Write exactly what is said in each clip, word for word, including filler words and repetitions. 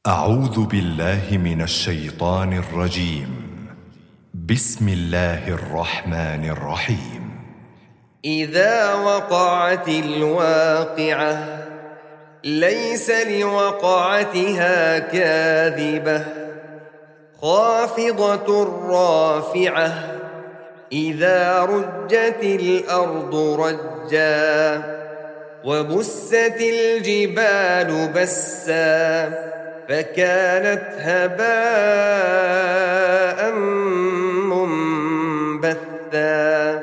أعوذ بالله من الشيطان الرجيم. بسم الله الرحمن الرحيم. إذا وقعت الواقعة ليس لوقعتها كاذبة خافضة رافعة إذا رجت الأرض رجا وبست الجبال بسا فكانت هباء منبثا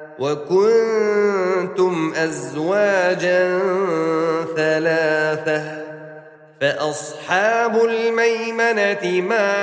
وكنتم أزواجا ثلاثة فأصحاب الميمنة ما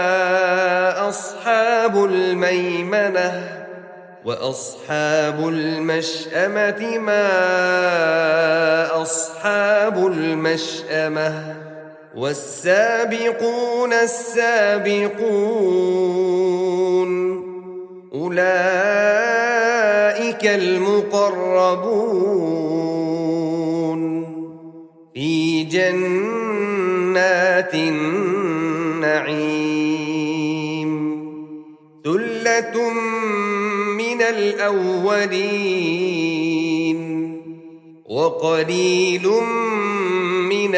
أصحاب الميمنة وأصحاب المشأمة ما أصحاب المشأمة والسابقون السابقون أولئك المقربون في جنات النعيم ثلة من الأولين وقليل من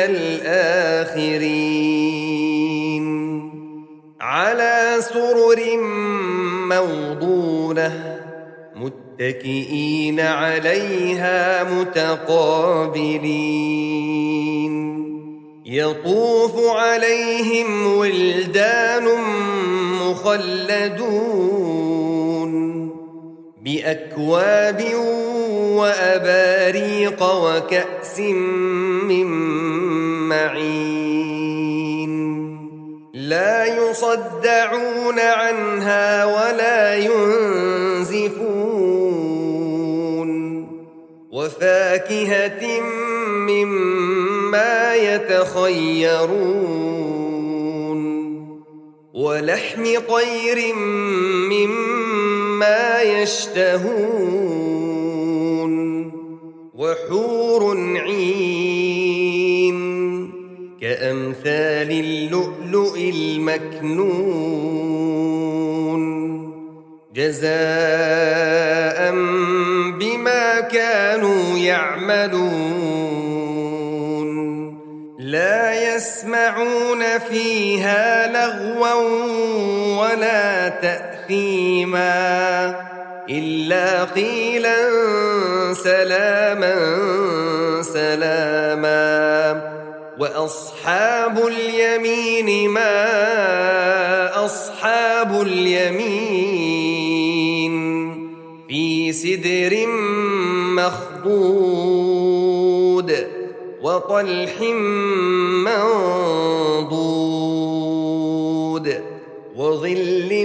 الآخرين على سرر موضونة متكئين عليها متقابلين يطوف عليهم ولدان مخلدون بأكواب وأباريق وكأس من معين لا يصدعون عنها ولا ينزفون وفاكهة مما يتخيرون ولحم طير مما يشتهون وحور عين كأمثال اللؤلؤ المكنون جزاء بما كانوا يعملون لا يسمعون فيها لغوا ولا تأثيما إلا قيلا سلاما سلاما وأصحاب اليمين ما أصحاب اليمين في سدر مخضود وطلح منضود وظل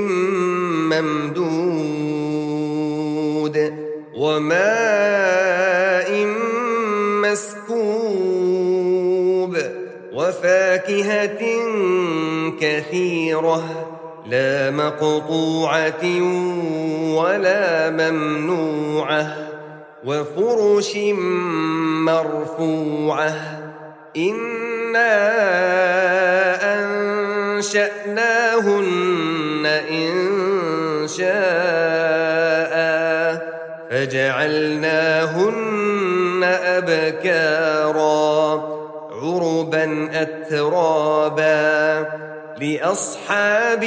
ممدود وماء مسكوب وفاكهة كثيرة لا مقطوعة ولا ممنوعة وفرش مرفوعة إنا أنشأناهن إن شاء فجعلناهن أبكارا عربا أترابا لأصحاب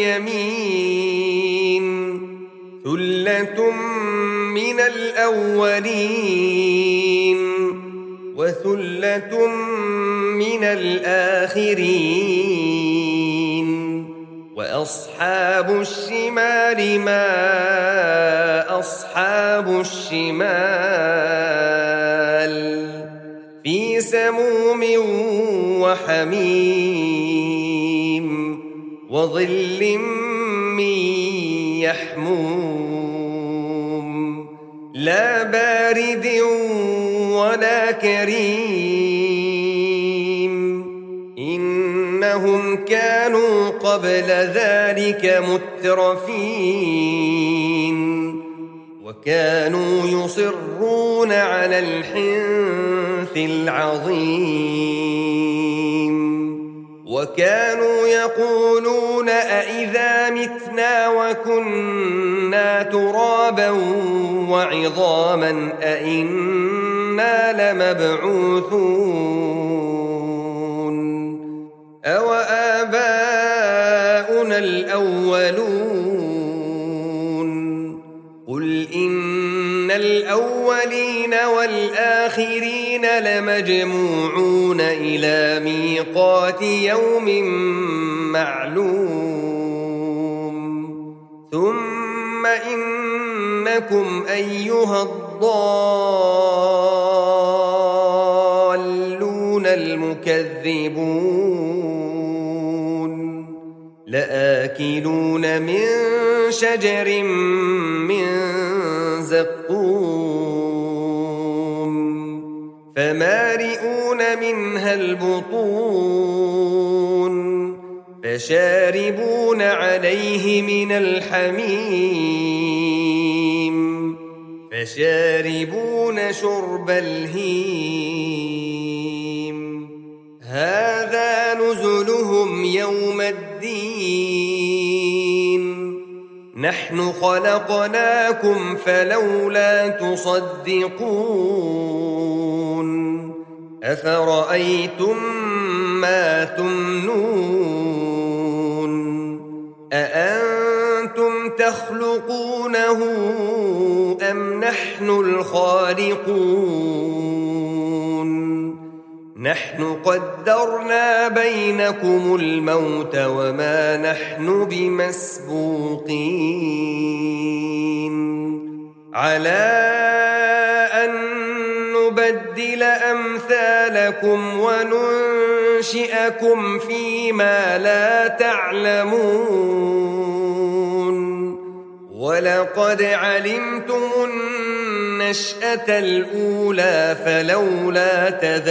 اليمين ثلة من الأولين وثلة من الآخرين وأصحاب الشمال ما أصحاب الشمال في سموم وحميم وظل من يحموم لا بارد ولا كريم إنهم كانوا قبل ذلك مترفين وكانوا يصرون على الحنث العظيم وكانوا يقولون أإذا متنا وكنا ترابا وعظاما أإنا لمبعوثون أو آباؤنا الأولون قل إن الأولين والآخرين لمجموعون إلى ميقات يوم معلوم ثم إنكم أيها الضالون المكذبون لآكلون من شجر من زقوم فمالئون منها البطون فشاربون عليه من الحميم فشاربون شرب الهيم هذا نزلهم يوم الدين نحن خلقناكم فلولا تصدقون أفرأيتم ما تمنون أأنتم تخلقونه أم نحن الخالقون نحن قدرنا بينكم الموت وما نحن بمسبوقين على أن نبدل أمثالكم وننشئكم فيما لا تعلمون ولقد علمتم النشأة الأولى فلولا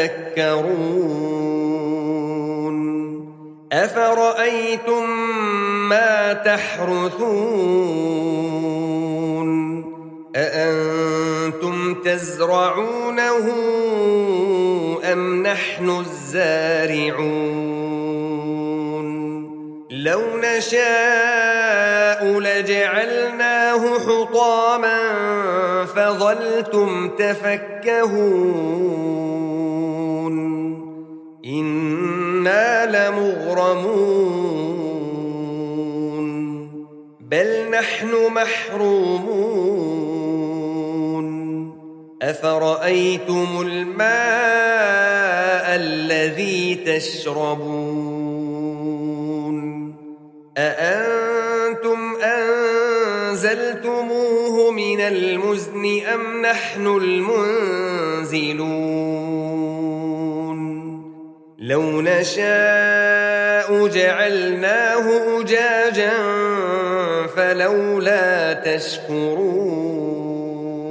تذكرون أفرأيتم ما تحرثون أأنتم تزرعونه أم نحن الزارعون لو نشاء لجعلناه حطاما فظلتم تفكهون إنا لمغرمون بل نحن محرومون أفرأيتم الماء الذي تشربون أأنتم أنزلتموه من المزن أم نحن المنزلون لو نشاء جعلناه أجاجا فلولا تشكرون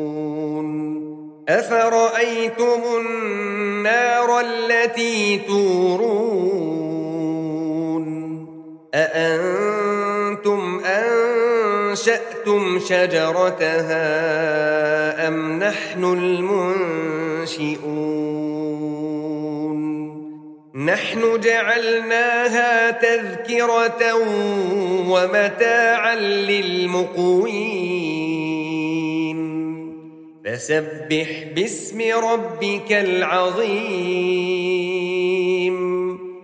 أفرأيتم النار التي تورون أأنتم أنشأتم شجرتها أم نحن المنشئون نحن جعلناها تذكرة ومتاعا للمقوين فسبح باسم ربك العظيم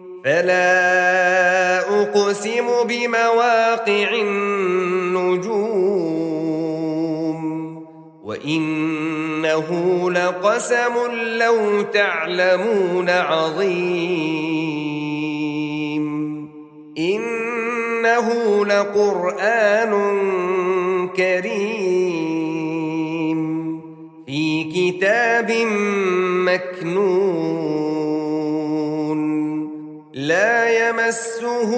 فلا أقسم بمواقع النجوم وإنه لقسم لو تعلمون عظيم إنه لقرآن كريم في كتاب مكنون لا يمسه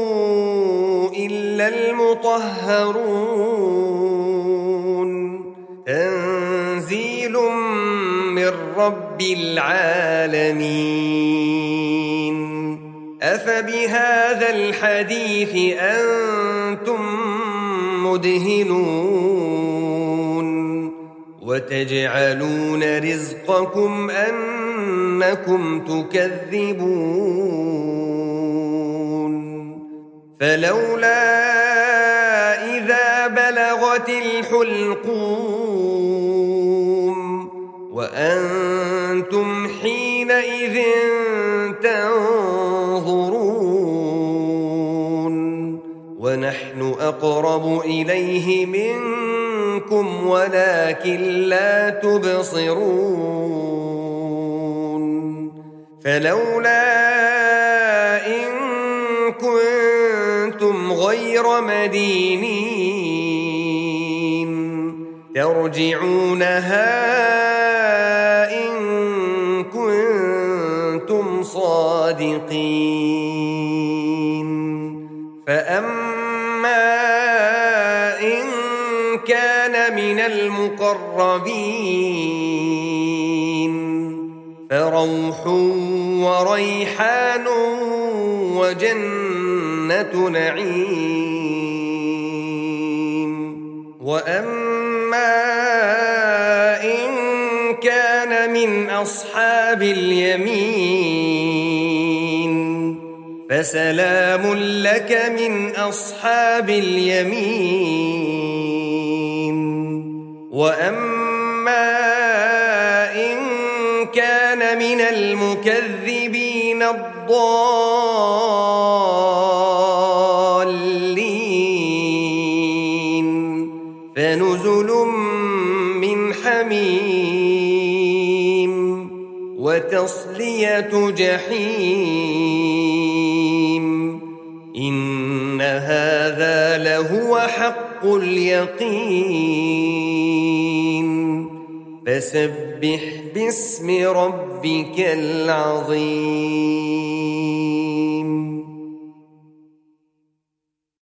إلا المطهرون تنزيل من رب العالمين أفبهذا الحديث أنتم مدهنون وتجعلون رزقكم أنكم تكذبون فلولا إذا بلغت الحلقوم وأنتم حينئذ تنظرون ونحن أقرب إليه منكم ولكن لا تبصرون فلولا إن كنتم غير مدينين ترجعونها إن كنتم صادقين فأما إن كان من المقربين فروح وريحان وجنة نعيم وأما إن كان من أصحاب اليمين فسلام لك من أصحاب اليمين وأما إن كان من المكذبين الضالين فنزل من حميم وتصلية جحيم إن هذا لهو حق اليقين فسبح باسم ربك العظيم.